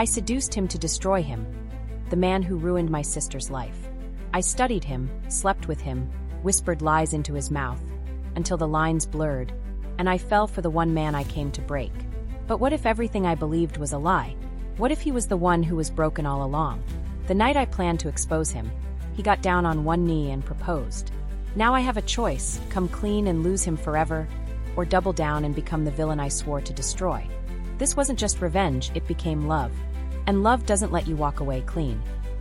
I seduced him to destroy him, the man who ruined my sister's life. I studied him, slept with him, whispered lies into his mouth, until the lines blurred, and I fell for the one man I came to break. But what if everything I believed was a lie? What if he was the one who was broken all along? The night I planned to expose him, he got down on one knee and proposed. Now I have a choice: come clean and lose him forever, or double down and become the villain I swore to destroy. This wasn't just revenge, it became love. And love doesn't let you walk away clean.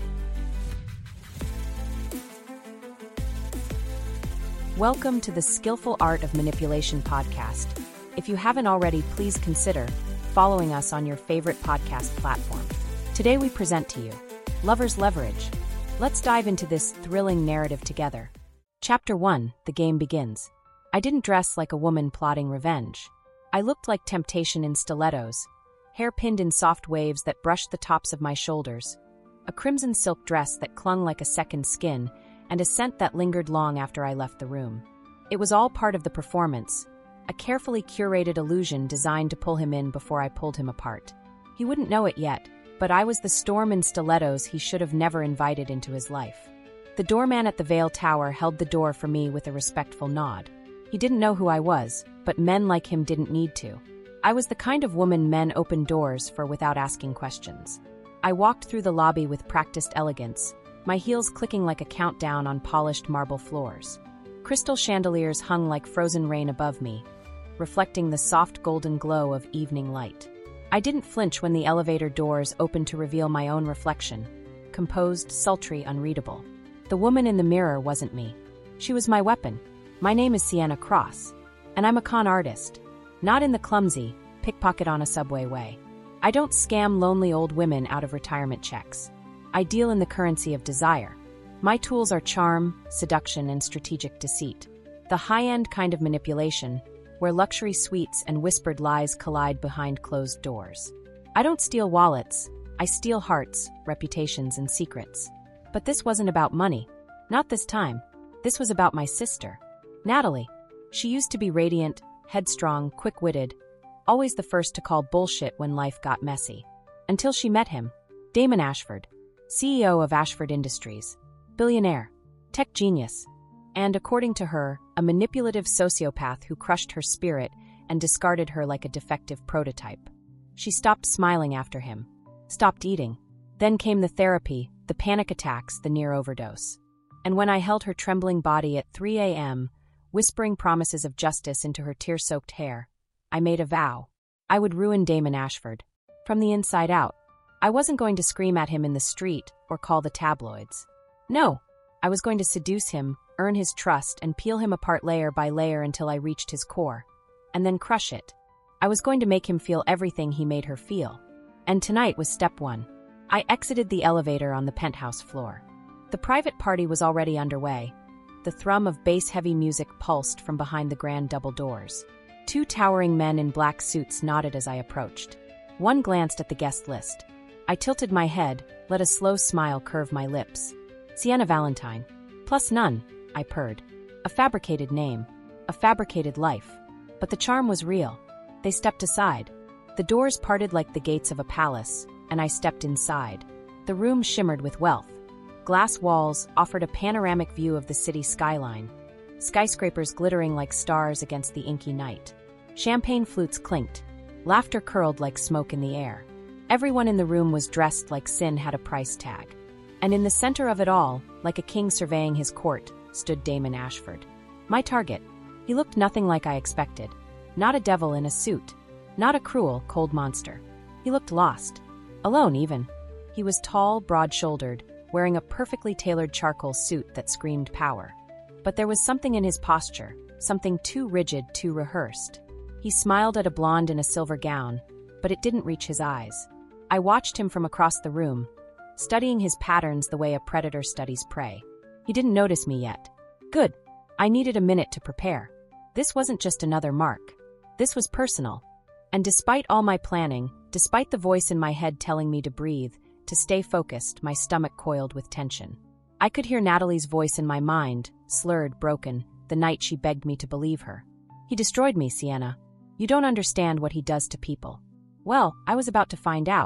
Welcome to the Skillful Art of Manipulation podcast. If you haven't already, please consider following us on your favorite podcast platform. Today we present to you Lover's Leverage. Let's dive into this thrilling narrative together. Chapter 1, The Game Begins. I didn't dress like a woman plotting revenge. I looked like temptation in stilettos, hair pinned in soft waves that brushed the tops of my shoulders, a crimson silk dress that clung like a second skin, and a scent that lingered long after I left the room. It was all part of the performance, a carefully curated illusion designed to pull him in before I pulled him apart. He wouldn't know it yet, but I was the storm in stilettos he should have never invited into his life. The doorman at the Vale Tower held the door for me with a respectful nod. He didn't know who I was, but men like him didn't need to. I was the kind of woman men open doors for without asking questions. I walked through the lobby with practiced elegance, my heels clicking like a countdown on polished marble floors. Crystal chandeliers hung like frozen rain above me, reflecting the soft golden glow of evening light. I didn't flinch when the elevator doors opened to reveal my own reflection, composed, sultry, unreadable. The woman in the mirror wasn't me. She was my weapon. My name is Sienna Cross, and I'm a con artist. Not in the clumsy, pickpocket on a subway way. I don't scam lonely old women out of retirement checks. I deal in the currency of desire. My tools are charm, seduction, and strategic deceit. The high-end kind of manipulation, where luxury suites and whispered lies collide behind closed doors. I don't steal wallets. I steal hearts, reputations, and secrets. But this wasn't about money. Not this time. This was about my sister, Natalie. She used to be radiant, headstrong, quick-witted, always the first to call bullshit when life got messy. Until she met him, Damon Ashford, CEO of Ashford Industries, billionaire, tech genius, and, according to her, a manipulative sociopath who crushed her spirit and discarded her like a defective prototype. She stopped smiling after him, stopped eating. Then came the therapy, the panic attacks, the near overdose. And when I held her trembling body at 3 a.m., whispering promises of justice into her tear-soaked hair, I made a vow. I would ruin Damon Ashford. From the inside out. I wasn't going to scream at him in the street or call the tabloids. No, I was going to seduce him, earn his trust, and peel him apart layer by layer until I reached his core. And then crush it. I was going to make him feel everything he made her feel. And tonight was step 1. I exited the elevator on the penthouse floor. The private party was already underway. The thrum of bass-heavy music pulsed from behind the grand double doors. 2 towering men in black suits nodded as I approached. One glanced at the guest list. I tilted my head, let a slow smile curve my lips. Sienna Valentine. Plus none, I purred. A fabricated name. A fabricated life. But the charm was real. They stepped aside. The doors parted like the gates of a palace, and I stepped inside. The room shimmered with wealth. Glass walls offered a panoramic view of the city skyline, skyscrapers glittering like stars against the inky night. Champagne flutes clinked. Laughter curled like smoke in the air. Everyone in the room was dressed like sin had a price tag. And in the center of it all, like a king surveying his court, stood Damon Ashford. My target. He looked nothing like I expected. Not a devil in a suit. Not a cruel, cold monster. He looked lost. Alone, even. He was tall, broad-shouldered, wearing a perfectly tailored charcoal suit that screamed power. But there was something in his posture, something too rigid, too rehearsed. He smiled at a blonde in a silver gown, but it didn't reach his eyes. I watched him from across the room, studying his patterns the way a predator studies prey. He didn't notice me yet. Good. I needed a minute to prepare. This wasn't just another mark. This was personal. And despite all my planning, despite the voice in my head telling me to breathe, to stay focused, my stomach coiled with tension. I could hear Natalie's voice in my mind, slurred, broken, the night she begged me to believe her. He destroyed me, Sienna. You don't understand what he does to people. Well, I was about to find out.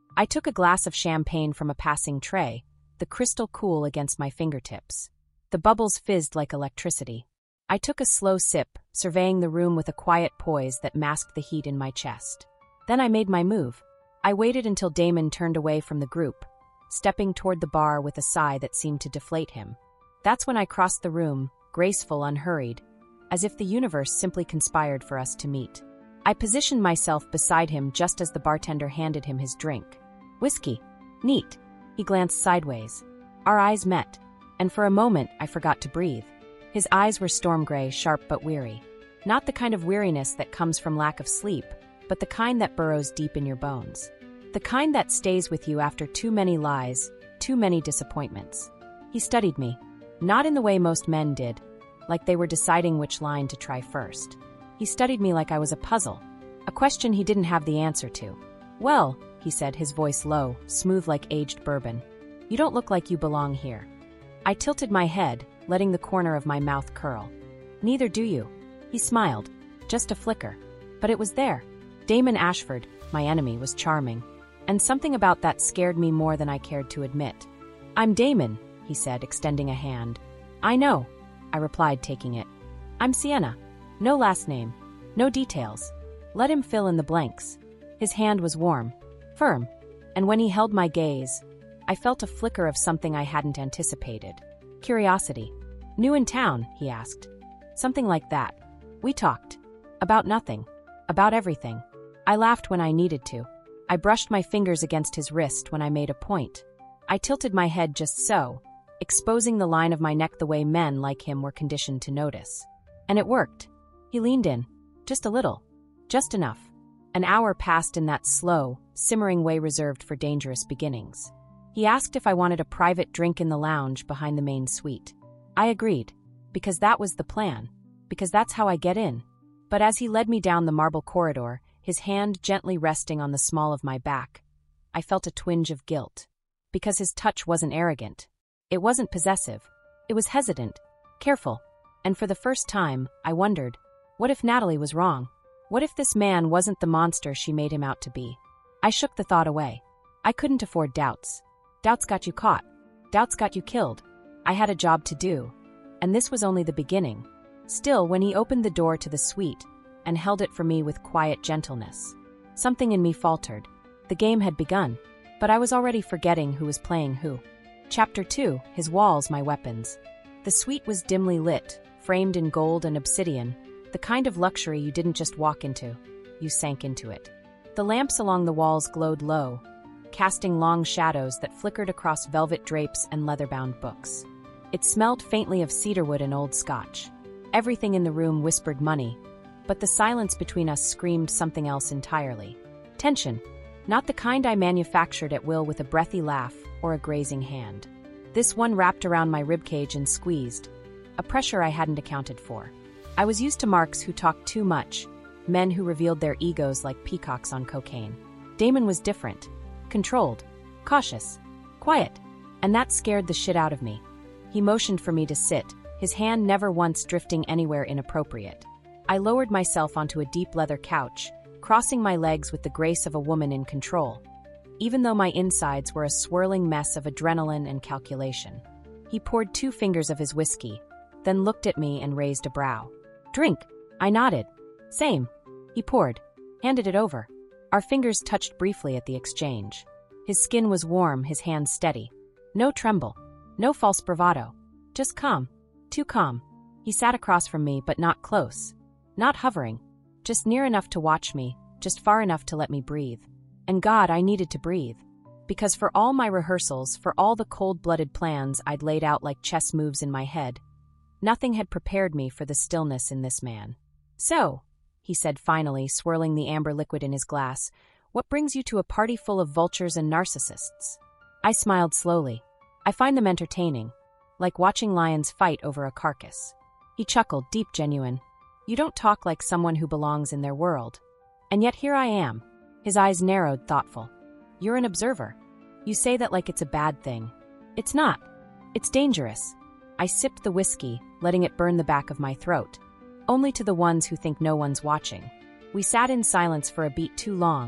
I took a glass of champagne from a passing tray, the crystal cool against my fingertips. The bubbles fizzed like electricity. I took a slow sip, surveying the room with a quiet poise that masked the heat in my chest. Then I made my move. I waited until Damon turned away from the group, stepping toward the bar with a sigh that seemed to deflate him. That's when I crossed the room, graceful, unhurried, as if the universe simply conspired for us to meet. I positioned myself beside him just as the bartender handed him his drink. Whiskey. Neat. He glanced sideways. Our eyes met, and for a moment I forgot to breathe. His eyes were storm gray, sharp but weary. Not the kind of weariness that comes from lack of sleep, but the kind that burrows deep in your bones. The kind that stays with you after too many lies, too many disappointments. He studied me, not in the way most men did, like they were deciding which line to try first. He studied me like I was a puzzle, a question he didn't have the answer to. "Well," he said, his voice low, smooth like aged bourbon, "you don't look like you belong here." I tilted my head, letting the corner of my mouth curl. "Neither do you." He smiled, just a flicker. But it was there. Damon Ashford, my enemy, was charming, and something about that scared me more than I cared to admit. "I'm Damon," he said, extending a hand. "I know," I replied, taking it. "I'm Sienna. No last name, no details. Let him fill in the blanks." His hand was warm, firm, and when he held my gaze, I felt a flicker of something I hadn't anticipated. Curiosity. "New in town?" he asked. Something like that. We talked. About nothing. About everything. I laughed when I needed to. I brushed my fingers against his wrist when I made a point. I tilted my head just so, exposing the line of my neck the way men like him were conditioned to notice. And it worked. He leaned in. Just a little. Just enough. An hour passed in that slow, simmering way reserved for dangerous beginnings. He asked if I wanted a private drink in the lounge behind the main suite. I agreed, because that was the plan, because that's how I get in. But as he led me down the marble corridor, his hand gently resting on the small of my back, I felt a twinge of guilt. Because his touch wasn't arrogant. It wasn't possessive. It was hesitant, careful, and for the first time, I wondered, what if Natalie was wrong? What if this man wasn't the monster she made him out to be? I shook the thought away. I couldn't afford doubts. Doubts got you caught. Doubts got you killed. I had a job to do. And this was only the beginning. Still, when he opened the door to the suite and held it for me with quiet gentleness, something in me faltered. The game had begun, but I was already forgetting who was playing who. Chapter 2, His Walls, My Weapons. The suite was dimly lit, framed in gold and obsidian, the kind of luxury you didn't just walk into, you sank into it. The lamps along the walls glowed low, casting long shadows that flickered across velvet drapes and leather-bound books. It smelled faintly of cedarwood and old scotch. Everything in the room whispered money, but the silence between us screamed something else entirely. Tension, not the kind I manufactured at will with a breathy laugh or a grazing hand. This one wrapped around my ribcage and squeezed, a pressure I hadn't accounted for. I was used to marks who talked too much, men who revealed their egos like peacocks on cocaine. Damon was different, controlled, cautious, quiet, and that scared the shit out of me. He motioned for me to sit, his hand never once drifting anywhere inappropriate. I lowered myself onto a deep leather couch, crossing my legs with the grace of a woman in control, even though my insides were a swirling mess of adrenaline and calculation. He poured 2 fingers of his whiskey, then looked at me and raised a brow. "Drink." I nodded. "Same." He poured, handed it over. Our fingers touched briefly at the exchange. His skin was warm, his hands steady. No tremble, no false bravado. Just calm. Too calm. He sat across from me, but not close. Not hovering. Just near enough to watch me, just far enough to let me breathe. And God, I needed to breathe. Because for all my rehearsals, for all the cold-blooded plans I'd laid out like chess moves in my head, nothing had prepared me for the stillness in this man. "So," he said finally, swirling the amber liquid in his glass, "what brings you to a party full of vultures and narcissists?" I smiled slowly. "I find them entertaining, like watching lions fight over a carcass." He chuckled, deep, genuine. "You don't talk like someone who belongs in their world. And yet here I am." His eyes narrowed, thoughtful. "You're an observer. You say that like it's a bad thing. It's not. It's dangerous." I sipped the whiskey, letting it burn the back of my throat. Only to the ones who think no one's watching. We sat in silence for a beat too long, the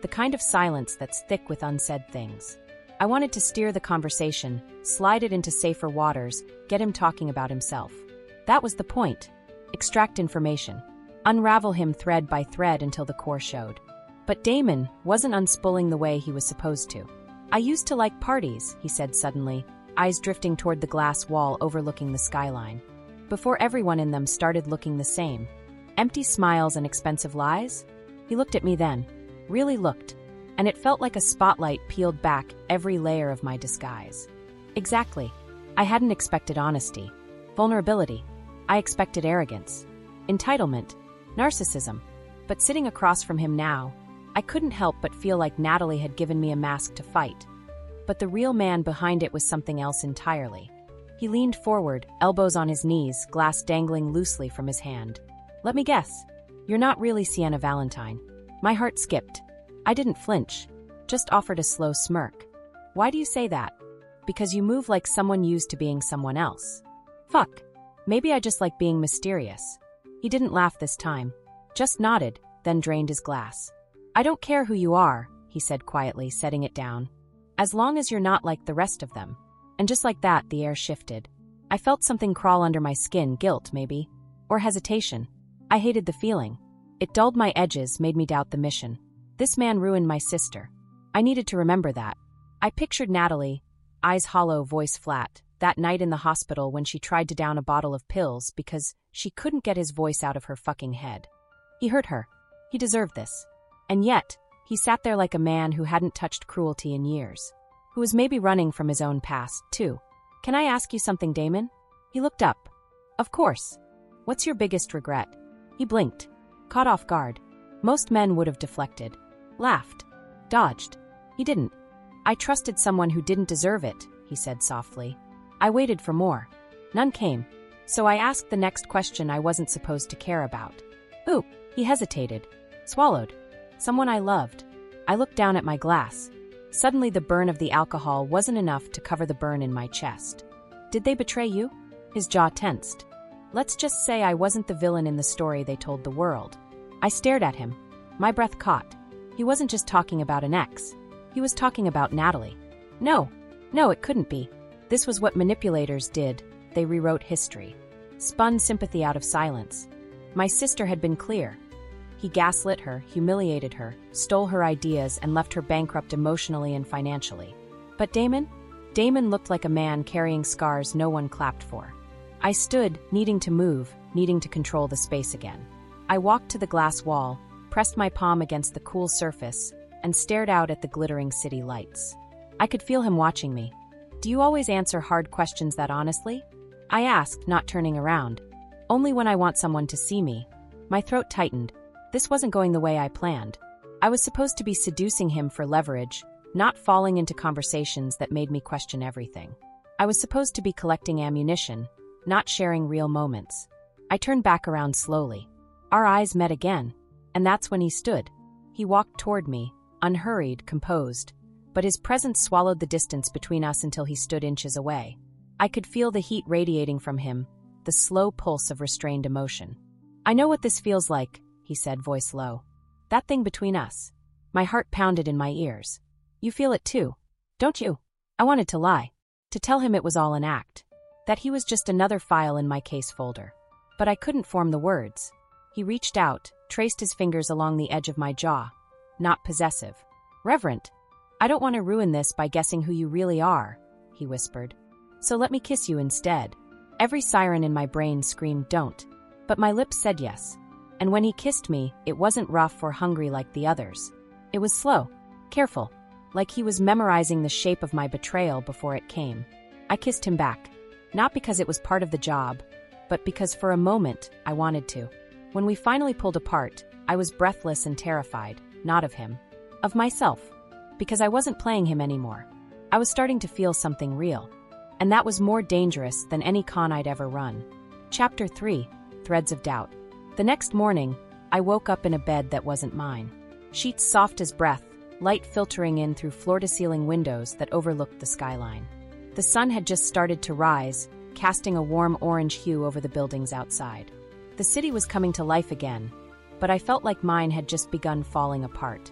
the kind of silence that's thick with unsaid things. I wanted to steer the conversation, slide it into safer waters, get him talking about himself. That was the point. Extract information. Unravel him thread by thread until the core showed. But Damon wasn't unspooling the way he was supposed to. "I used to like parties," he said suddenly, eyes drifting toward the glass wall overlooking the skyline. "Before everyone in them started looking the same. Empty smiles and expensive lies?" He looked at me then. Really looked. And it felt like a spotlight peeled back every layer of my disguise. Exactly. I hadn't expected honesty. Vulnerability. I expected arrogance. Entitlement. Narcissism. But sitting across from him now, I couldn't help but feel like Natalie had given me a mask to fight. But the real man behind it was something else entirely. He leaned forward, elbows on his knees, glass dangling loosely from his hand. "Let me guess. You're not really Sienna Valentine." My heart skipped. I didn't flinch, just offered a slow smirk. "Why do you say that?" "Because you move like someone used to being someone else." Fuck. Maybe I just like being mysterious. He didn't laugh this time, just nodded, then drained his glass. "I don't care who you are," he said quietly, setting it down. "As long as you're not like the rest of them." And just like that, the air shifted. I felt something crawl under my skin, guilt maybe, or hesitation. I hated the feeling. It dulled my edges, made me doubt the mission. This man ruined my sister. I needed to remember that. I pictured Natalie, eyes hollow, voice flat, that night in the hospital when she tried to down a bottle of pills because she couldn't get his voice out of her fucking head. He hurt her. He deserved this. And yet, he sat there like a man who hadn't touched cruelty in years. Who was maybe running from his own past, too. "Can I ask you something, Damon?" He looked up. "Of course. What's your biggest regret?" He blinked. Caught off guard. Most men would have deflected. Laughed. Dodged. He didn't. "I trusted someone who didn't deserve it," he said softly. I waited for more. None came. So I asked the next question I wasn't supposed to care about. "Ooh," he hesitated. Swallowed. "Someone I loved." I looked down at my glass. Suddenly the burn of the alcohol wasn't enough to cover the burn in my chest. "Did they betray you?" His jaw tensed. "Let's just say I wasn't the villain in the story they told the world." I stared at him. My breath caught. He wasn't just talking about an ex. He was talking about Natalie. No, it couldn't be. This was what manipulators did. They rewrote history. Spun sympathy out of silence. My sister had been clear. He gaslit her, humiliated her, stole her ideas, and left her bankrupt emotionally and financially. But Damon? Damon looked like a man carrying scars no one clapped for. I stood, needing to move, needing to control the space again. I walked to the glass wall, pressed my palm against the cool surface, and stared out at the glittering city lights. I could feel him watching me. "Do you always answer hard questions that honestly?" I asked, not turning around. "Only when I want someone to see me." My throat tightened. This wasn't going the way I planned. I was supposed to be seducing him for leverage, not falling into conversations that made me question everything. I was supposed to be collecting ammunition, not sharing real moments. I turned back around slowly. Our eyes met again, and that's when he stood. He walked toward me, unhurried, composed, but his presence swallowed the distance between us until he stood inches away. I could feel the heat radiating from him, the slow pulse of restrained emotion. "I know what this feels like," he said, voice low. "That thing between us." My heart pounded in my ears. "You feel it too, don't you?" I wanted to lie, to tell him it was all an act, that he was just another file in my case folder. But I couldn't form the words. He reached out, traced his fingers along the edge of my jaw. Not possessive. "Reverent, I don't want to ruin this by guessing who you really are," he whispered. "So let me kiss you instead." Every siren in my brain screamed don't, but my lips said yes. And when he kissed me, it wasn't rough or hungry like the others. It was slow, careful, like he was memorizing the shape of my betrayal before it came. I kissed him back, not because it was part of the job, but because for a moment I wanted to. When we finally pulled apart, I was breathless and terrified, not of him, of myself, because I wasn't playing him anymore. I was starting to feel something real, and that was more dangerous than any con I'd ever run. Chapter 3: Threads of Doubt. The next morning, I woke up in a bed that wasn't mine. Sheets soft as breath, light filtering in through floor-to-ceiling windows that overlooked the skyline. The sun had just started to rise, casting a warm orange hue over the buildings outside. The city was coming to life again, but I felt like mine had just begun falling apart.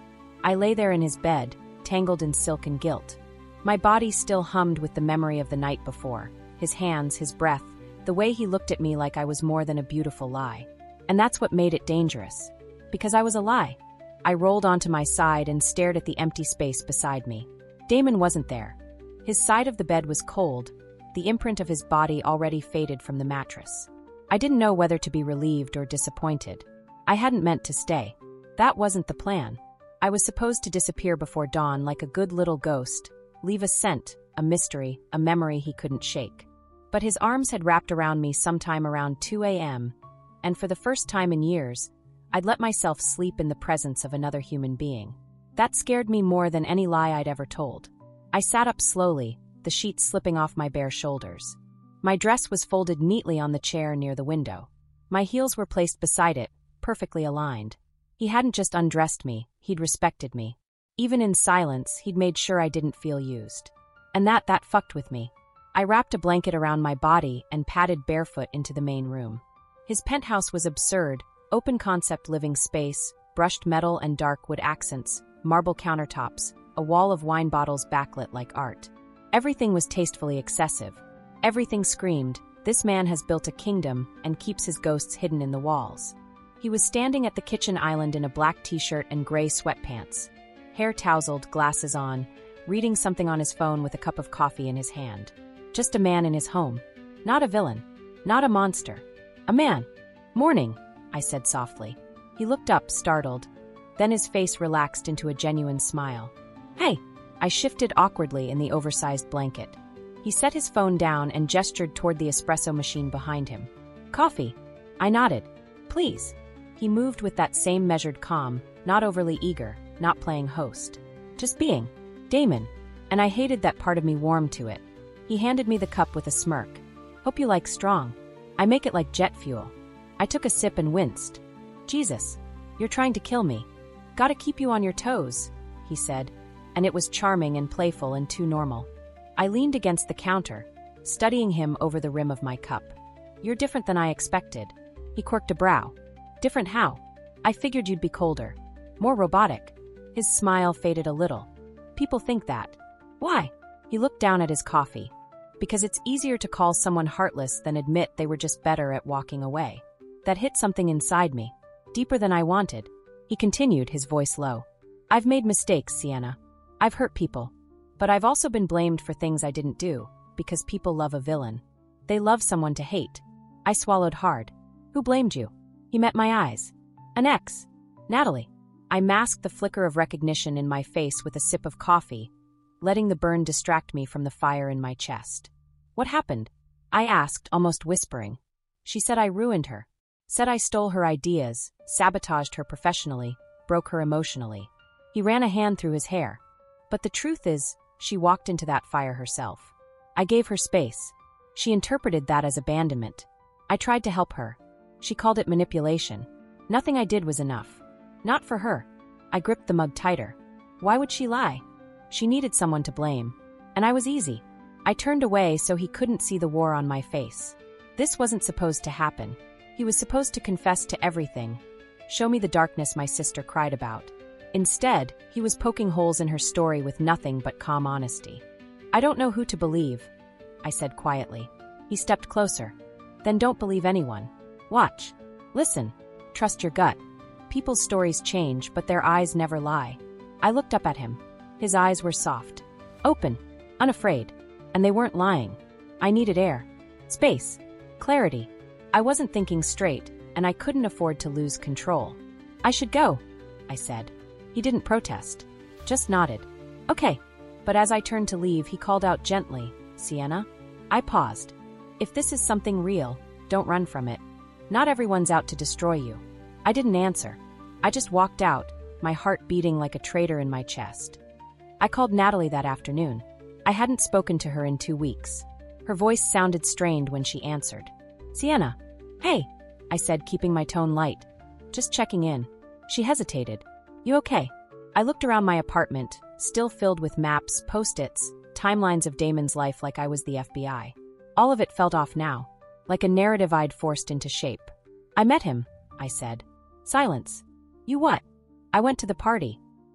I lay there in his bed, tangled in silk and guilt. My body still hummed with the memory of the night before, his hands, his breath, the way he looked at me like I was more than a beautiful lie. And that's what made it dangerous. Because I was a lie. I rolled onto my side and stared at the empty space beside me. Damon wasn't there. His side of the bed was cold, the imprint of his body already faded from the mattress. I didn't know whether to be relieved or disappointed. I hadn't meant to stay. That wasn't the plan. I was supposed to disappear before dawn like a good little ghost, leave a scent, a mystery, a memory he couldn't shake. But his arms had wrapped around me sometime around 2 a.m., and for the first time in years, I'd let myself sleep in the presence of another human being. That scared me more than any lie I'd ever told. I sat up slowly, the sheets slipping off my bare shoulders. My dress was folded neatly on the chair near the window. My heels were placed beside it, perfectly aligned. He hadn't just undressed me, he'd respected me. Even in silence, he'd made sure I didn't feel used. And that fucked with me. I wrapped a blanket around my body and padded barefoot into the main room. His penthouse was absurd, open-concept living space, brushed metal and dark wood accents, marble countertops, a wall of wine bottles backlit like art. Everything was tastefully excessive. Everything screamed, this man has built a kingdom and keeps his ghosts hidden in the walls. He was standing at the kitchen island in a black t-shirt and gray sweatpants, hair tousled, glasses on, reading something on his phone with a cup of coffee in his hand. Just a man in his home. Not a villain. Not a monster. A man. Morning, I said softly. He looked up, startled. Then his face relaxed into a genuine smile. Hey! I shifted awkwardly in the oversized blanket. He set his phone down and gestured toward the espresso machine behind him. Coffee. I nodded. Please. He moved with that same measured calm, not overly eager, not playing host. Just being. Damon. And I hated that part of me warmed to it. He handed me the cup with a smirk. Hope you like strong. I make it like jet fuel. I took a sip and winced. Jesus. You're trying to kill me. Gotta keep you on your toes, he said, and it was charming and playful and too normal. I leaned against the counter, studying him over the rim of my cup. You're different than I expected. He quirked a brow. Different how? I figured you'd be colder. More robotic. His smile faded a little. People think that. Why? He looked down at his coffee. Because it's easier to call someone heartless than admit they were just better at walking away. That hit something inside me. Deeper than I wanted. He continued, his voice low. I've made mistakes, Sienna. I've hurt people. But I've also been blamed for things I didn't do, because people love a villain. They love someone to hate. I swallowed hard. Who blamed you? He met my eyes. An ex. Natalie. I masked the flicker of recognition in my face with a sip of coffee, letting the burn distract me from the fire in my chest. What happened? I asked, almost whispering. She said I ruined her. Said I stole her ideas, sabotaged her professionally, broke her emotionally. He ran a hand through his hair. But the truth is, she walked into that fire herself. I gave her space. She interpreted that as abandonment. I tried to help her. She called it manipulation. Nothing I did was enough. Not for her. I gripped the mug tighter. Why would she lie? She needed someone to blame. And I was easy. I turned away so he couldn't see the war on my face. This wasn't supposed to happen. He was supposed to confess to everything. Show me the darkness my sister cried about. Instead, he was poking holes in her story with nothing but calm honesty. I don't know who to believe, I said quietly. He stepped closer. Then don't believe anyone. Watch. Listen. Trust your gut. People's stories change, but their eyes never lie. I looked up at him. His eyes were soft. Open. Unafraid. And they weren't lying. I needed air. Space. Clarity. I wasn't thinking straight, and I couldn't afford to lose control. I should go, I said. He didn't protest. Just nodded. Okay. But as I turned to leave, he called out gently, Sienna? I paused. If this is something real, don't run from it. Not everyone's out to destroy you. I didn't answer. I just walked out, my heart beating like a traitor in my chest. I called Natalie that afternoon. I hadn't spoken to her in 2 weeks. Her voice sounded strained when she answered. Sienna. Hey, I said, keeping my tone light. Just checking in. She hesitated. You okay? I looked around my apartment, still filled with maps, post-its, timelines of Damon's life like I was the FBI. All of it felt off now, like a narrative I'd forced into shape. I met him, I said. Silence. You what? I went to the party.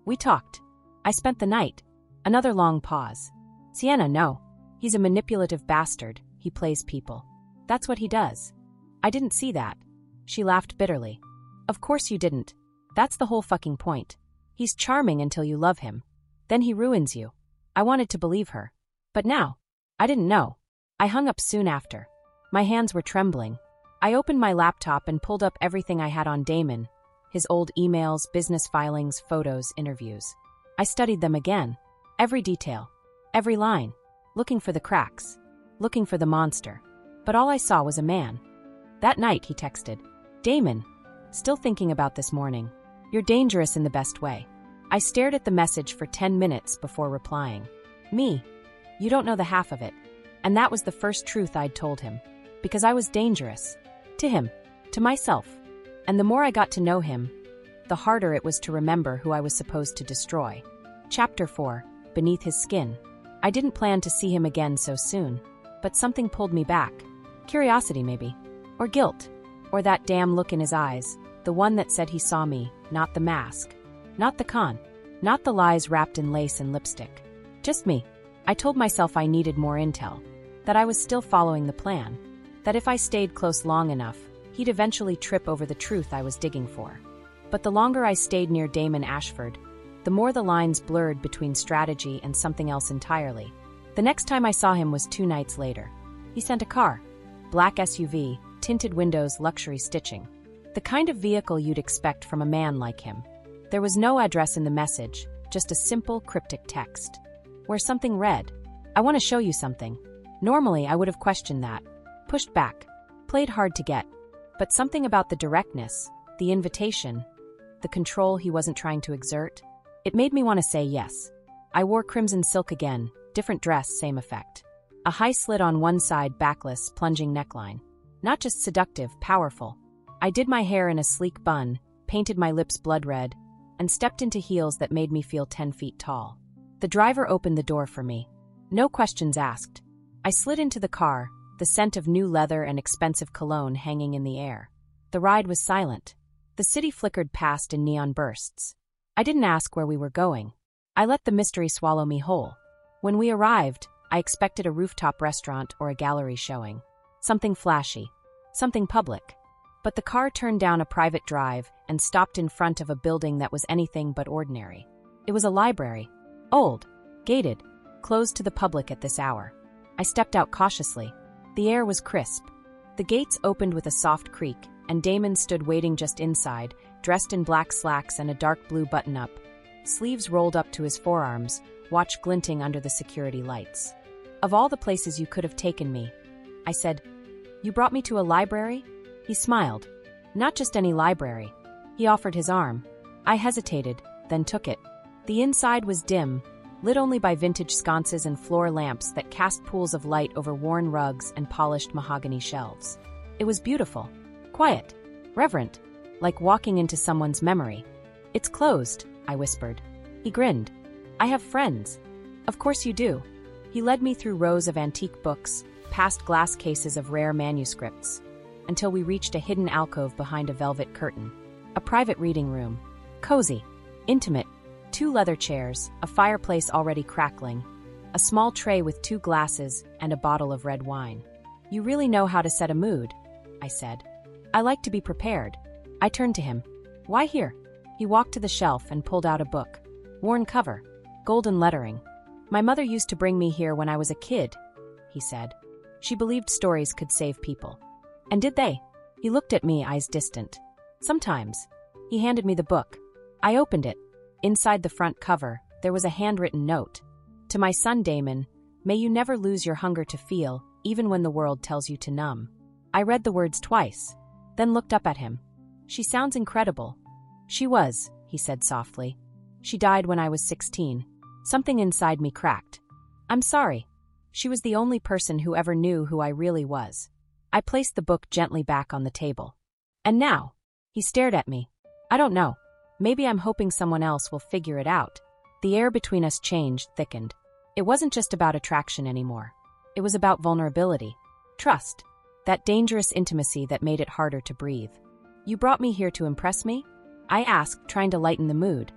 We talked. I spent the night. Another long pause. Sienna, no. He's a manipulative bastard. He plays people. That's what he does. I didn't see that. She laughed bitterly. Of course you didn't. That's the whole fucking point. He's charming until you love him. Then he ruins you. I wanted to believe her. But now, I didn't know. I hung up soon after. My hands were trembling. I opened my laptop and pulled up everything I had on Damon. His old emails, business filings, photos, interviews. I studied them again. Every detail. Every line. Looking for the cracks. Looking for the monster. But all I saw was a man. That night, he texted. Damon. Still thinking about this morning. You're dangerous in the best way. I stared at the message for 10 minutes before replying. Me. You don't know the half of it. And that was the first truth I'd told him. Because I was dangerous. To him. To myself. And the more I got to know him, the harder it was to remember who I was supposed to destroy. Chapter 4. Beneath his skin. I didn't plan to see him again so soon. But something pulled me back. Curiosity, maybe. Or guilt. Or that damn look in his eyes. The one that said he saw me, not the mask. Not the con. Not the lies wrapped in lace and lipstick. Just me. I told myself I needed more intel. That I was still following the plan. That if I stayed close long enough, he'd eventually trip over the truth I was digging for. But the longer I stayed near Damon Ashford, the more the lines blurred between strategy and something else entirely. The next time I saw him was 2 nights later. He sent a car. Black SUV, tinted windows, luxury stitching. The kind of vehicle you'd expect from a man like him. There was no address in the message, just a simple, cryptic text. Where something read, I want to show you something. Normally, I would have questioned that. Pushed back. Played hard to get. But something about the directness, the invitation, the control he wasn't trying to exert, it made me want to say yes. I wore crimson silk again, different dress, same effect. A high slit on one side, backless, plunging neckline. Not just seductive, powerful. I did my hair in a sleek bun, painted my lips blood red, and stepped into heels that made me feel 10 feet tall. The driver opened the door for me. No questions asked. I slid into the car, the scent of new leather and expensive cologne hanging in the air. The ride was silent. The city flickered past in neon bursts. I didn't ask where we were going. I let the mystery swallow me whole. When we arrived, I expected a rooftop restaurant or a gallery showing. Something flashy. Something public. But the car turned down a private drive and stopped in front of a building that was anything but ordinary. It was a library. Old. Gated. Closed to the public at this hour. I stepped out cautiously. The air was crisp. The gates opened with a soft creak, and Damon stood waiting just inside, dressed in black slacks and a dark blue button-up. Sleeves rolled up to his forearms, watch glinting under the security lights. Of all the places you could have taken me, I said, you brought me to a library? He smiled. Not just any library. He offered his arm. I hesitated, then took it. The inside was dim, lit only by vintage sconces and floor lamps that cast pools of light over worn rugs and polished mahogany shelves. It was beautiful. Quiet. Reverent. Like walking into someone's memory. It's closed, I whispered. He grinned. I have friends. Of course you do. He led me through rows of antique books, past glass cases of rare manuscripts, until we reached a hidden alcove behind a velvet curtain. A private reading room. Cozy. Intimate. 2 leather chairs, a fireplace already crackling, a small tray with 2 glasses and a bottle of red wine. You really know how to set a mood, I said. I like to be prepared. I turned to him. Why here? He walked to the shelf and pulled out a book. Worn cover. Golden lettering. My mother used to bring me here when I was a kid, he said. She believed stories could save people. And did they? He looked at me, eyes distant. Sometimes. He handed me the book. I opened it. Inside the front cover, there was a handwritten note. To my son Damon, may you never lose your hunger to feel, even when the world tells you to numb. I read the words twice, then looked up at him. She sounds incredible. She was, he said softly. She died when I was 16. Something inside me cracked. I'm sorry. She was the only person who ever knew who I really was. I placed the book gently back on the table. And now? He stared at me. I don't know. Maybe I'm hoping someone else will figure it out. The air between us changed, thickened. It wasn't just about attraction anymore. It was about vulnerability. Trust. That dangerous intimacy that made it harder to breathe. You brought me here to impress me? I asked, trying to lighten the mood.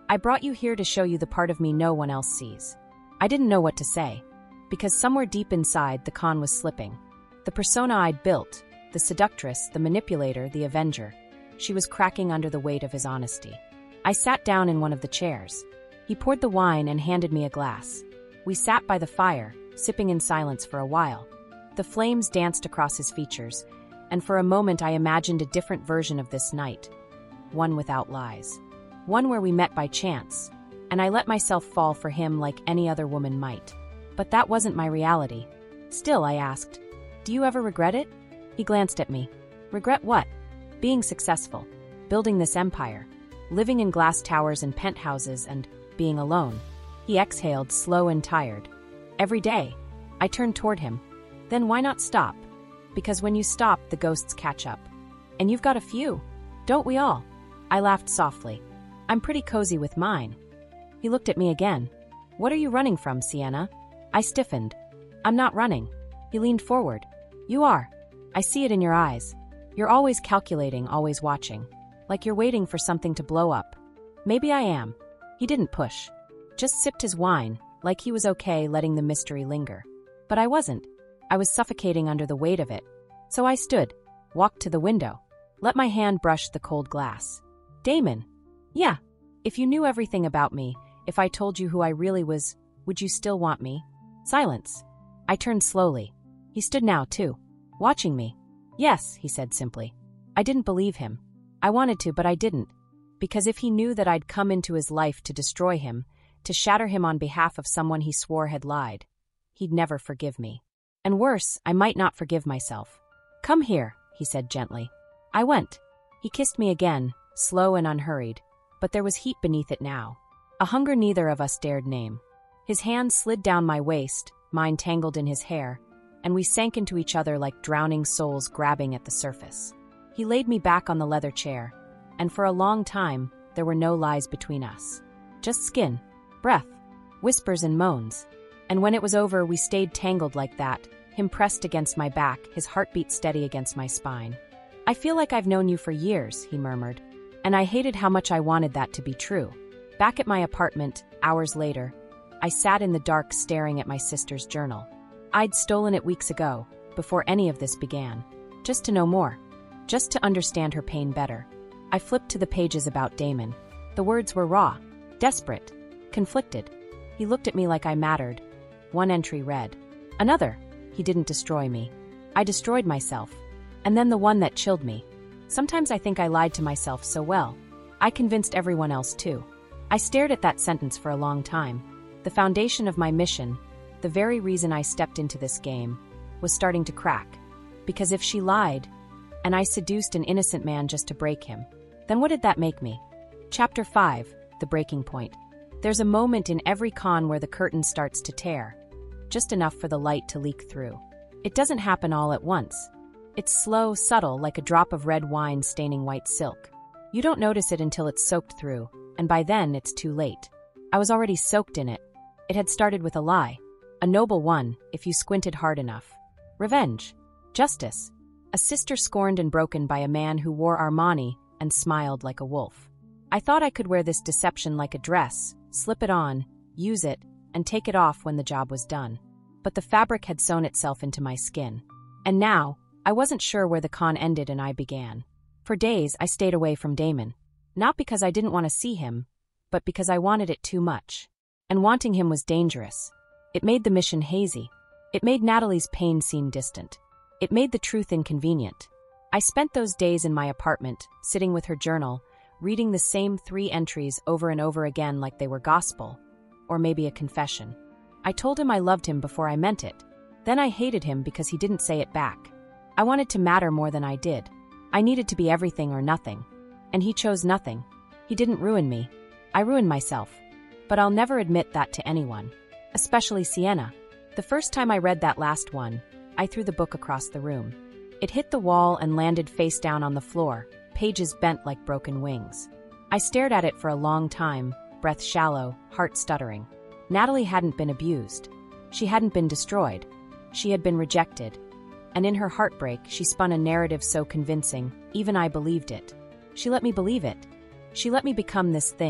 I brought you here to show you the part of me no one else sees. I didn't know what to say, because somewhere deep inside, the con was slipping. The persona I'd built, the seductress, the manipulator, the avenger, she was cracking under the weight of his honesty. I sat down in one of the chairs. He poured the wine and handed me a glass. We sat by the fire, sipping in silence for a while. The flames danced across his features, and for a moment I imagined a different version of this night. One without lies. One where we met by chance, and I let myself fall for him like any other woman might. But that wasn't my reality. Still, I asked, "Do you ever regret it?" He glanced at me. Regret what? Being successful, building this empire, living in glass towers and penthouses, and being alone. He exhaled, slow and tired. Every day. I turned toward him. Then why not stop? Because when you stop, the ghosts catch up. And you've got a few. Don't we all? I laughed softly. I'm pretty cozy with mine. He looked at me again. What are you running from, Sienna? I stiffened. I'm not running. He leaned forward. You are. I see it in your eyes. You're always calculating, always watching. Like you're waiting for something to blow up. Maybe I am. He didn't push. Just sipped his wine, like he was okay letting the mystery linger. But I wasn't. I was suffocating under the weight of it. So I stood, walked to the window, let my hand brush the cold glass. Damon. Yeah. If you knew everything about me, if I told you who I really was, would you still want me? Silence. I turned slowly. He stood now, too, watching me. Yes, he said simply. I didn't believe him. I wanted to, but I didn't. Because if he knew that I'd come into his life to destroy him, to shatter him on behalf of someone he swore had lied, he'd never forgive me. And worse, I might not forgive myself. Come here, he said gently. I went. He kissed me again, slow and unhurried, but there was heat beneath it now. A hunger neither of us dared name. His hand slid down my waist, mine tangled in his hair, and we sank into each other like drowning souls grabbing at the surface. He laid me back on the leather chair, and for a long time, there were no lies between us. Just skin, breath, whispers and moans. And when it was over, we stayed tangled like that, him pressed against my back, his heartbeat steady against my spine. I feel like I've known you for years, he murmured, and I hated how much I wanted that to be true. Back at my apartment, hours later, I sat in the dark staring at my sister's journal. I'd stolen it weeks ago, before any of this began, just to know more, just to understand her pain better. I flipped to the pages about Damon. The words were raw, desperate, conflicted. He looked at me like I mattered. One entry read, "Another. He didn't destroy me. I destroyed myself." And then the one that chilled me. Sometimes I think I lied to myself so well. I convinced everyone else too. I stared at that sentence for a long time. The foundation of my mission, the very reason I stepped into this game, was starting to crack. Because if she lied, and I seduced an innocent man just to break him, then what did that make me? Chapter 5, The Breaking Point. There's a moment in every con where the curtain starts to tear, just enough for the light to leak through. It doesn't happen all at once. It's slow, subtle, like a drop of red wine staining white silk. You don't notice it until it's soaked through, and by then it's too late. I was already soaked in it. It had started with a lie. A noble one, if you squinted hard enough. Revenge. Justice. A sister scorned and broken by a man who wore Armani and smiled like a wolf. I thought I could wear this deception like a dress, slip it on, use it, and take it off when the job was done. But the fabric had sewn itself into my skin. And now, I wasn't sure where the con ended and I began. For days, I stayed away from Damon. Not because I didn't want to see him, but because I wanted it too much. And wanting him was dangerous. It made the mission hazy. It made Natalie's pain seem distant. It made the truth inconvenient. I spent those days in my apartment, sitting with her journal, reading the same 3 entries over and over again like they were gospel, or maybe a confession. I told him I loved him before I meant it. Then I hated him because he didn't say it back. I wanted to matter more than I did. I needed to be everything or nothing. And he chose nothing. He didn't ruin me. I ruined myself. But I'll never admit that to anyone. Especially Sienna. The first time I read that last one, I threw the book across the room. It hit the wall and landed face down on the floor, pages bent like broken wings. I stared at it for a long time, breath shallow, heart stuttering. Natalie hadn't been abused. She hadn't been destroyed. She had been rejected. And in her heartbreak, she spun a narrative so convincing, even I believed it. She let me believe it. She let me become this thing,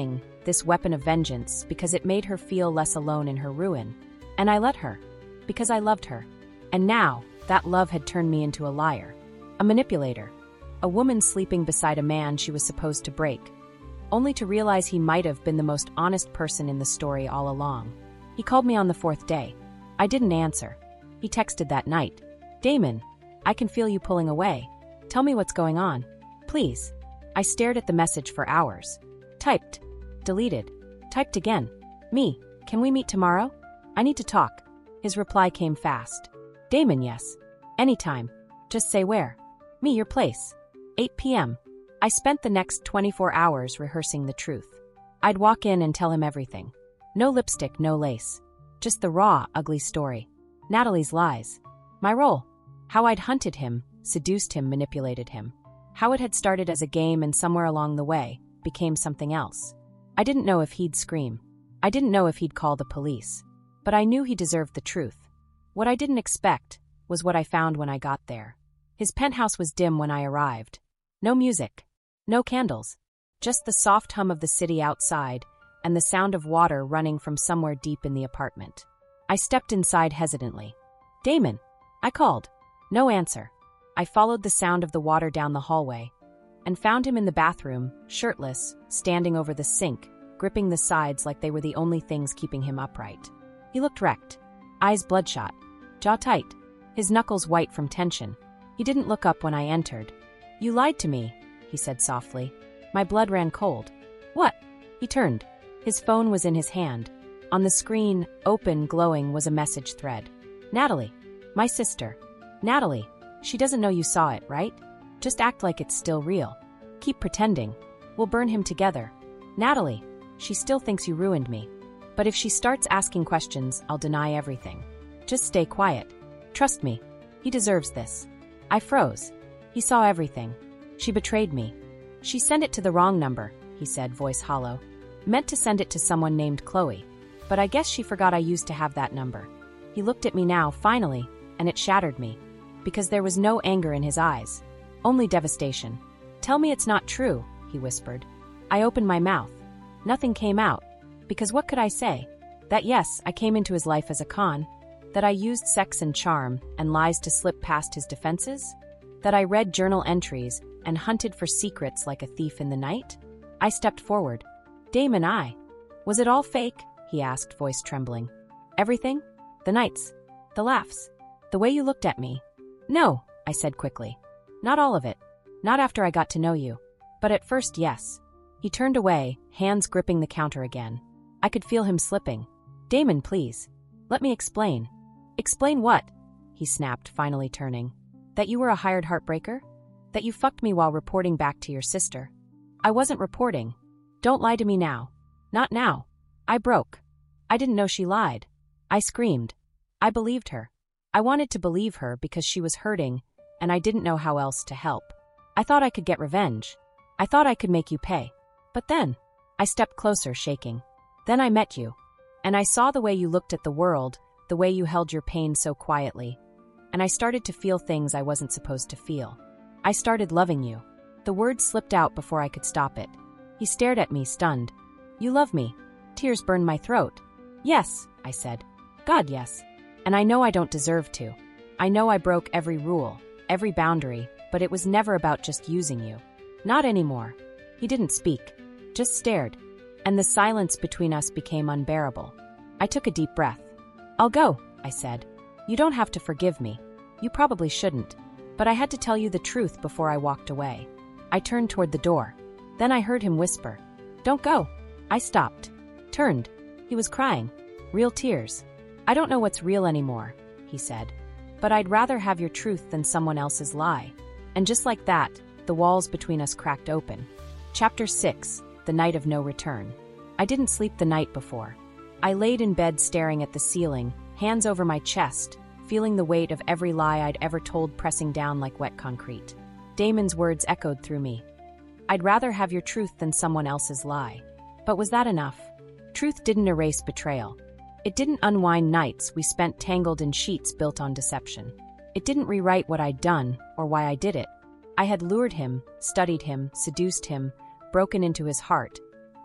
this weapon of vengeance, because it made her feel less alone in her ruin. And I let her, because I loved her. And now, that love had turned me into a liar, a manipulator, a woman sleeping beside a man she was supposed to break, only to realize he might have been the most honest person in the story all along. He called me on the 4th day. I didn't answer. He texted that night. "Damon, I can feel you pulling away. Tell me what's going on. Please." I stared at the message for hours. Typed. Deleted. Typed again. "Me, can we meet tomorrow? I need to talk." His reply came fast. "Damon, yes. Anytime. Just say where." "Me, your place. 8 p.m. I spent the next 24 hours rehearsing the truth. I'd walk in and tell him everything. No lipstick, no lace. Just the raw, ugly story. Natalie's lies. My role. How I'd hunted him, seduced him, manipulated him. How it had started as a game and somewhere along the way became something else. I didn't know if he'd scream. I didn't know if he'd call the police. But I knew he deserved the truth. What I didn't expect was what I found when I got there. His penthouse was dim when I arrived. No music. No candles. Just the soft hum of the city outside and the sound of water running from somewhere deep in the apartment. I stepped inside hesitantly. "Damon," I called. No answer. I followed the sound of the water down the hallway and found him in the bathroom, shirtless, standing over the sink, gripping the sides like they were the only things keeping him upright. He looked wrecked, eyes bloodshot, jaw tight, his knuckles white from tension. He didn't look up when I entered. "You lied to me," he said softly. My blood ran cold. "What?" He turned. His phone was in his hand. On the screen, open, glowing, was a message thread. "Natalie. My sister. Natalie. She doesn't know you saw it, right? Just act like it's still real. Keep pretending. We'll burn him together. Natalie. She still thinks you ruined me. But if she starts asking questions, I'll deny everything. Just stay quiet. Trust me. He deserves this." I froze. He saw everything. "She betrayed me. She sent it to the wrong number," he said, voice hollow. "Meant to send it to someone named Chloe. But I guess she forgot I used to have that number." He looked at me now, finally, and it shattered me. Because there was no anger in his eyes. Only devastation. "Tell me it's not true," he whispered. I opened my mouth. Nothing came out. Because what could I say? That yes, I came into his life as a con? That I used sex and charm and lies to slip past his defenses? That I read journal entries and hunted for secrets like a thief in the night? I stepped forward. "Damon, was it all fake?" he asked, voice trembling. "Everything? The nights? The laughs? The way you looked at me?" "No," I said quickly. "Not all of it. Not after I got to know you. But at first, yes." He turned away, hands gripping the counter again. I could feel him slipping. "Damon, please. Let me explain." "Explain what?" he snapped, finally turning. "That you were a hired heartbreaker? That you fucked me while reporting back to your sister?" "I wasn't reporting. Don't lie to me now. Not now." I broke. I didn't know she lied. I screamed. I believed her. I wanted to believe her because she was hurting, and I didn't know how else to help. I thought I could get revenge. I thought I could make you pay. But then, I stepped closer, shaking. Then I met you. And I saw the way you looked at the world, the way you held your pain so quietly. And I started to feel things I wasn't supposed to feel. I started loving you. The words slipped out before I could stop it. He stared at me, stunned. "You love me." Tears burned my throat. "Yes," I said. "God, yes. And I know I don't deserve to. I know I broke every rule, every boundary, but it was never about just using you. Not anymore." He didn't speak, just stared. And the silence between us became unbearable. I took a deep breath. "I'll go," I said. "You don't have to forgive me. You probably shouldn't. But I had to tell you the truth before I walked away." I turned toward the door. Then I heard him whisper, "Don't go." I stopped. Turned. He was crying. Real tears. "I don't know what's real anymore," he said. "But I'd rather have your truth than someone else's lie." And just like that, the walls between us cracked open. Chapter 6. The Night of No Return. I didn't sleep the night before. I laid in bed staring at the ceiling, hands over my chest, feeling the weight of every lie I'd ever told pressing down like wet concrete. Damon's words echoed through me. "I'd rather have your truth than someone else's lie." But was that enough? Truth didn't erase betrayal. It didn't unwind nights we spent tangled in sheets built on deception. It didn't rewrite what I'd done or why I did it. I had lured him, studied him, seduced him, broken into his heart.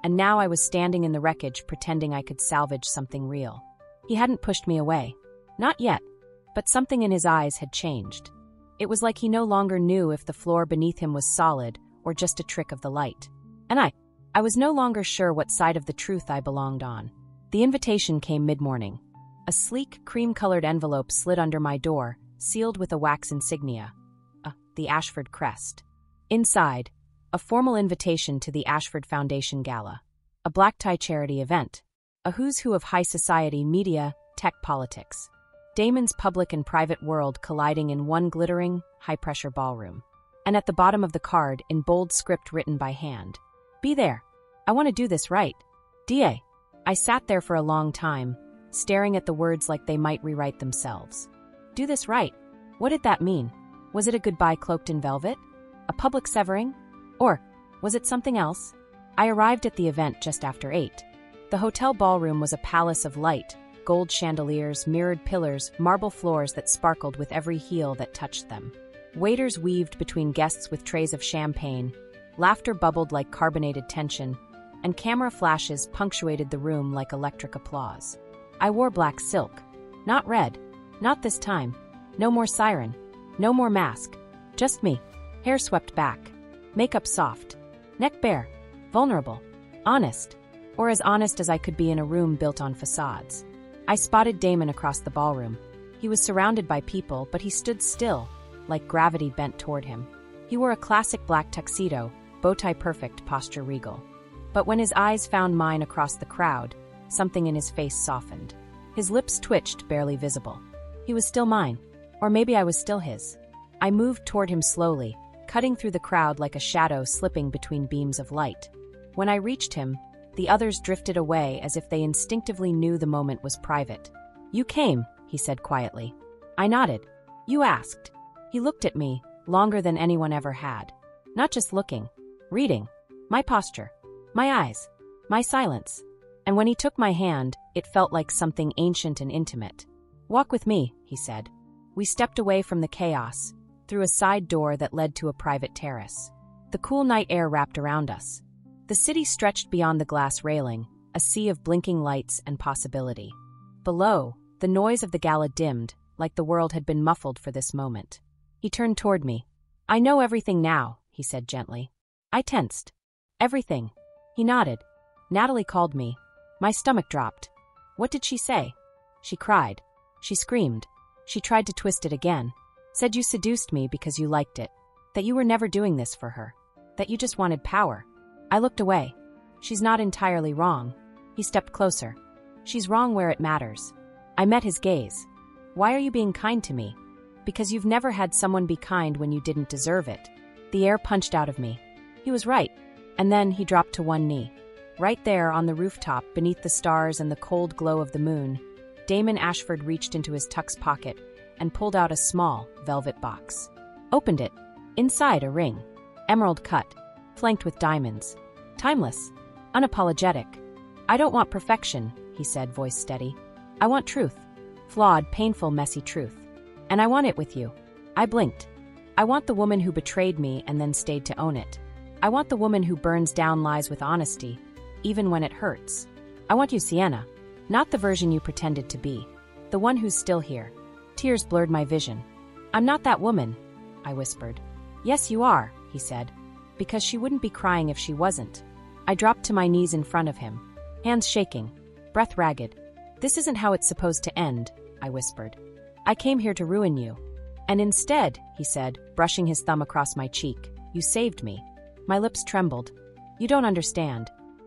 and now I was standing in the wreckage pretending I could salvage something real. He hadn't pushed me away. Not yet, but something in his eyes had changed. It was like he no longer knew if the floor beneath him was solid or just a trick of the light. And I was no longer sure what side of the truth I belonged on. The invitation came mid-morning. A sleek, cream-colored envelope slid under my door, sealed with a wax insignia. The Ashford crest. Inside, a formal invitation to the Ashford Foundation Gala. A black-tie charity event. A who's who of high society, media, tech, politics. Damon's public and private world colliding in one glittering, high-pressure ballroom. And at the bottom of the card, in bold script written by hand, "Be there. I want to do this right. D.A." I sat there for a long time, staring at the words like they might rewrite themselves. Do this right. What did that mean? Was it a goodbye cloaked in velvet? A public severing? Or was it something else? I arrived at the event just after 8. The hotel ballroom was a palace of light, gold chandeliers, mirrored pillars, marble floors that sparkled with every heel that touched them. Waiters weaved between guests with trays of champagne, laughter bubbled like carbonated tension, and camera flashes punctuated the room like electric applause. I wore black silk. Not red. Not this time. No more siren. No more mask. Just me. Hair swept back. Makeup soft. Neck bare. Vulnerable. Honest. Or as honest as I could be in a room built on facades. I spotted Damon across the ballroom. He was surrounded by people, but he stood still, like gravity bent toward him. He wore a classic black tuxedo, bow-tie perfect, posture regal. But when his eyes found mine across the crowd, something in his face softened. His lips twitched, barely visible. He was still mine. Or maybe I was still his. I moved toward him slowly, cutting through the crowd like a shadow slipping between beams of light. When I reached him, the others drifted away as if they instinctively knew the moment was private. "You came," he said quietly. I nodded. "You asked." He looked at me, longer than anyone ever had. Not just looking, reading. My posture. My eyes. My silence. And when he took my hand, it felt like something ancient and intimate. "Walk with me," he said. We stepped away from the chaos, through a side door that led to a private terrace. The cool night air wrapped around us. The city stretched beyond the glass railing, a sea of blinking lights and possibility. Below, the noise of the gala dimmed, like the world had been muffled for this moment. He turned toward me. "I know everything now," he said gently. I tensed. "Everything." He nodded. "Natalie called me." My stomach dropped. What did she say? She cried. She screamed. She tried to twist it again. Said you seduced me because you liked it. That you were never doing this for her. That you just wanted power. I looked away. She's not entirely wrong. He stepped closer. She's wrong where it matters. I met his gaze. "Why are you being kind to me?" "Because you've never had someone be kind when you didn't deserve it." The air punched out of me. He was right. And then he dropped to one knee. Right there on the rooftop, beneath the stars and the cold glow of the moon, Damon Ashford reached into his tux pocket and pulled out a small, velvet box. Opened it. Inside, a ring. Emerald cut. Flanked with diamonds. Timeless. Unapologetic. "I don't want perfection," he said, voice steady. "I want truth. Flawed, painful, messy truth. And I want it with you." I blinked. I want the woman who betrayed me and then stayed to own it. I want the woman who burns down lies with honesty, even when it hurts. I want you, Sienna. Not the version you pretended to be. The one who's still here. Tears blurred my vision. "I'm not that woman," I whispered. "Yes, you are," he said. "Because she wouldn't be crying if she wasn't." I dropped to my knees in front of him. Hands shaking. Breath ragged. "This isn't how it's supposed to end," I whispered. "I came here to ruin you." "And instead," he said, brushing his thumb across my cheek, "you saved me." My lips trembled. "You don't understand."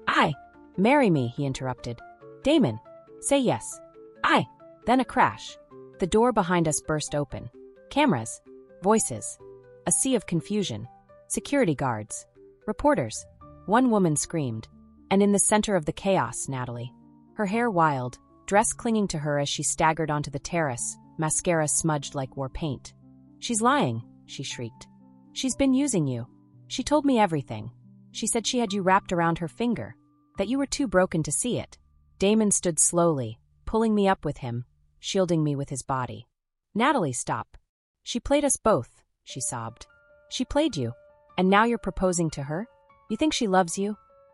"Marry me," he interrupted. "Damon, say yes." Then a crash. The door behind us burst open. Cameras. Voices. A sea of confusion. Security guards. Reporters. One woman screamed. And in the center of the chaos, Natalie. Her hair wild, dress clinging to her as she staggered onto the terrace, mascara smudged like war paint. "She's lying," she shrieked. "She's been using you. She told me everything. She said she had you wrapped around her finger. That you were too broken to see it." Damon stood slowly, pulling me up with him, shielding me with his body. "Natalie, stop. She played us both," she sobbed. "She played you, and now you're proposing to her? You think she loves you?"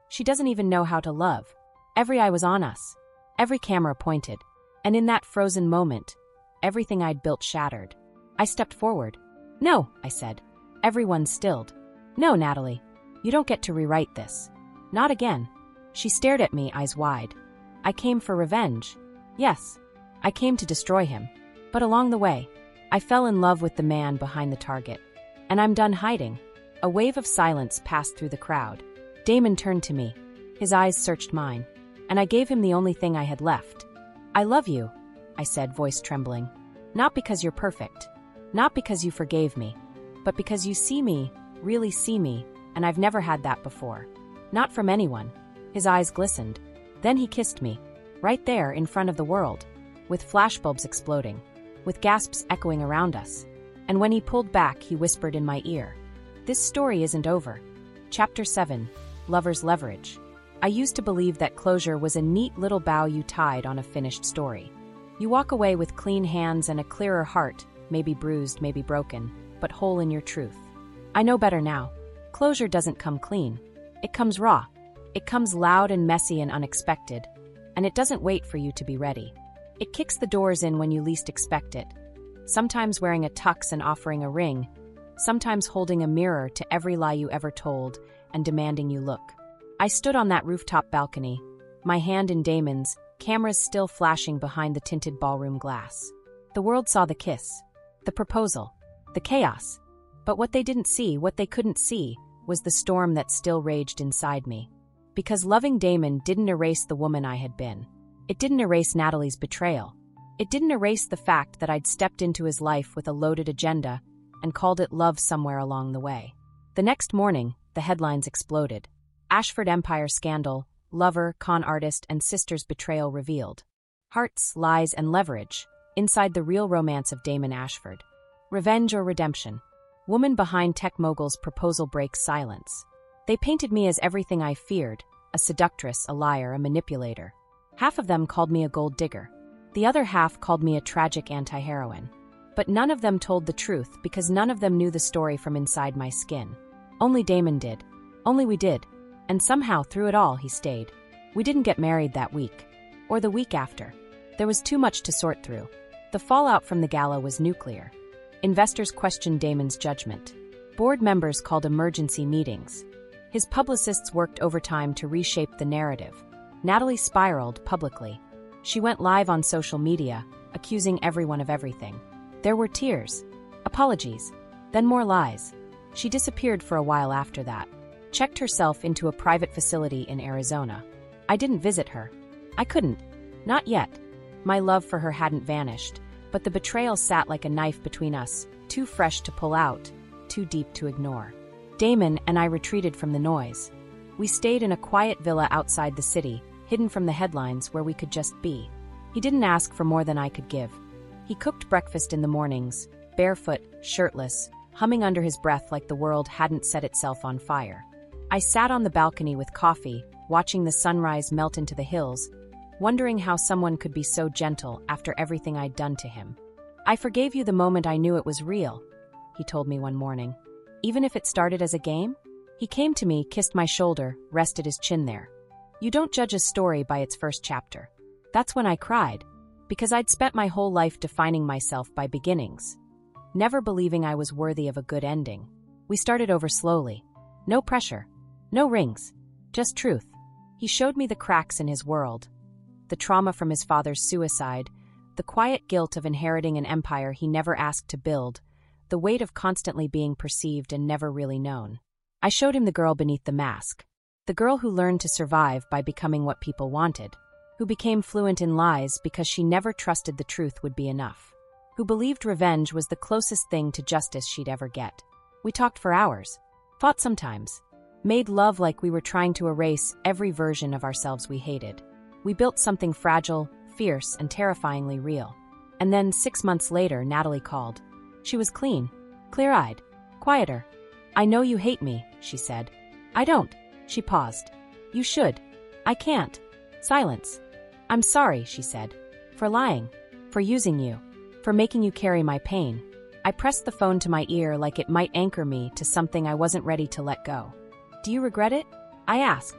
She doesn't even know how to love. Every eye was on us. Every camera pointed. And in that frozen moment, everything I'd built shattered. I stepped forward. "No," I said. Everyone stilled. "No, Natalie. You don't get to rewrite this. Not again." She stared at me, eyes wide. "I came for revenge. Yes. I came to destroy him. But along the way, I fell in love with the man behind the target. And I'm done hiding." A wave of silence passed through the crowd. Damon turned to me. His eyes searched mine. And I gave him the only thing I had left. "I love you," I said, voice trembling. "Not because you're perfect. Not because you forgave me. But because you see me, really see me, and I've never had that before. Not from anyone." His eyes glistened. Then he kissed me. Right there, in front of the world. With flashbulbs exploding. With gasps echoing around us. And when he pulled back, he whispered in my ear, "This story isn't over." Chapter 7. Lover's Leverage. I used to believe that closure was a neat little bow you tied on a finished story. You walk away with clean hands and a clearer heart, maybe bruised, maybe broken, but whole in your truth. I know better now. Closure doesn't come clean. It comes raw. It comes loud and messy and unexpected. And it doesn't wait for you to be ready. It kicks the doors in when you least expect it. Sometimes wearing a tux and offering a ring. Sometimes holding a mirror to every lie you ever told and demanding you look. I stood on that rooftop balcony, my hand in Damon's, cameras still flashing behind the tinted ballroom glass. The world saw the kiss, the proposal, the chaos. But what they didn't see, what they couldn't see, was the storm that still raged inside me. Because loving Damon didn't erase the woman I had been. It didn't erase Natalie's betrayal. It didn't erase the fact that I'd stepped into his life with a loaded agenda and called it love somewhere along the way. The next morning, the headlines exploded. Ashford Empire scandal, lover, con artist, and sister's betrayal revealed. Hearts, lies, and leverage, inside the real romance of Damon Ashford. Revenge or redemption? Woman behind tech mogul's proposal breaks silence. They painted me as everything I feared, a seductress, a liar, a manipulator. Half of them called me a gold digger. The other half called me a tragic anti-heroine. But none of them told the truth because none of them knew the story from inside my skin. Only Damon did. Only we did. And somehow, through it all, he stayed. We didn't get married that week. Or the week after. There was too much to sort through. The fallout from the gala was nuclear. Investors questioned Damon's judgment. Board members called emergency meetings. His publicists worked overtime to reshape the narrative. Natalie spiraled publicly. She went live on social media, accusing everyone of everything. There were tears, apologies, then more lies. She disappeared for a while after that. Checked herself into a private facility in Arizona. I didn't visit her. I couldn't. Not yet. My love for her hadn't vanished, but the betrayal sat like a knife between us, too fresh to pull out, too deep to ignore. Damon and I retreated from the noise. We stayed in a quiet villa outside the city, hidden from the headlines where we could just be. He didn't ask for more than I could give. He cooked breakfast in the mornings, barefoot, shirtless, humming under his breath like the world hadn't set itself on fire. I sat on the balcony with coffee, watching the sunrise melt into the hills, wondering how someone could be so gentle after everything I'd done to him. "I forgave you the moment I knew it was real," he told me one morning. "Even if it started as a game?" He came to me, kissed my shoulder, rested his chin there. "You don't judge a story by its first chapter." That's when I cried, because I'd spent my whole life defining myself by beginnings, never believing I was worthy of a good ending. We started over slowly. No pressure. No rings. Just truth. He showed me the cracks in his world. The trauma from his father's suicide, the quiet guilt of inheriting an empire he never asked to build, the weight of constantly being perceived and never really known. I showed him the girl beneath the mask. The girl who learned to survive by becoming what people wanted. Who became fluent in lies because she never trusted the truth would be enough. Who believed revenge was the closest thing to justice she'd ever get. We talked for hours. Fought sometimes. Made love like we were trying to erase every version of ourselves we hated. We built something fragile, fierce, and terrifyingly real. And then 6 months later, Natalie called. She was clean, clear-eyed, quieter. "I know you hate me," she said. "I don't." She paused. "You should." "I can't." Silence. "I'm sorry," she said. "For lying. For using you. For making you carry my pain." I pressed the phone to my ear like it might anchor me to something I wasn't ready to let go. "Do you regret it?" I asked.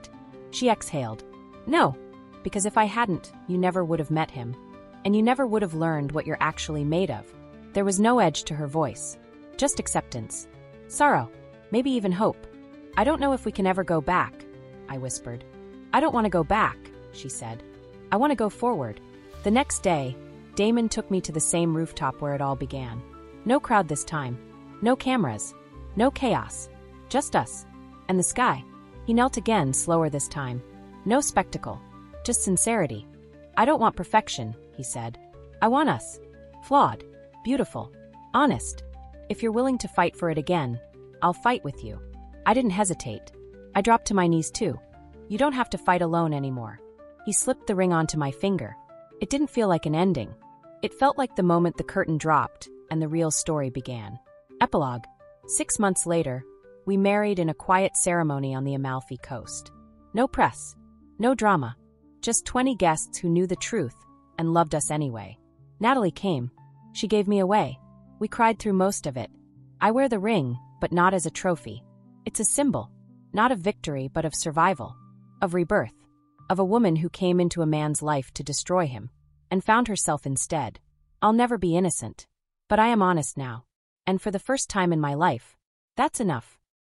She exhaled. No, because if I hadn't, you never would have met him. And you never would have learned what you're actually made of. There was no edge to her voice. Just acceptance. Sorrow. Maybe even hope. I don't know if we can ever go back, I whispered. I don't want to go back, she said. I want to go forward. The next day, Damon took me to the same rooftop where it all began. No crowd this time. No cameras. No chaos. Just us. And the sky. He knelt again, slower this time. No spectacle. Just sincerity. I don't want perfection, he said. I want us. Flawed. Beautiful. Honest. If you're willing to fight for it again, I'll fight with you. I didn't hesitate. I dropped to my knees too. You don't have to fight alone anymore. He slipped the ring onto my finger. It didn't feel like an ending. It felt like the moment the curtain dropped and the real story began. Epilogue. 6 months later, we married in a quiet ceremony on the Amalfi Coast. No press. No drama. Just 20 guests who knew the truth and loved us anyway. Natalie came. She gave me away. We cried through most of it. I wear the ring, but not as a trophy. It's a symbol, not of victory, but of survival, of rebirth, of a woman who came into a man's life to destroy him, and found herself instead. I'll never be innocent, but I am honest now. And for the first time in my life, that's enough.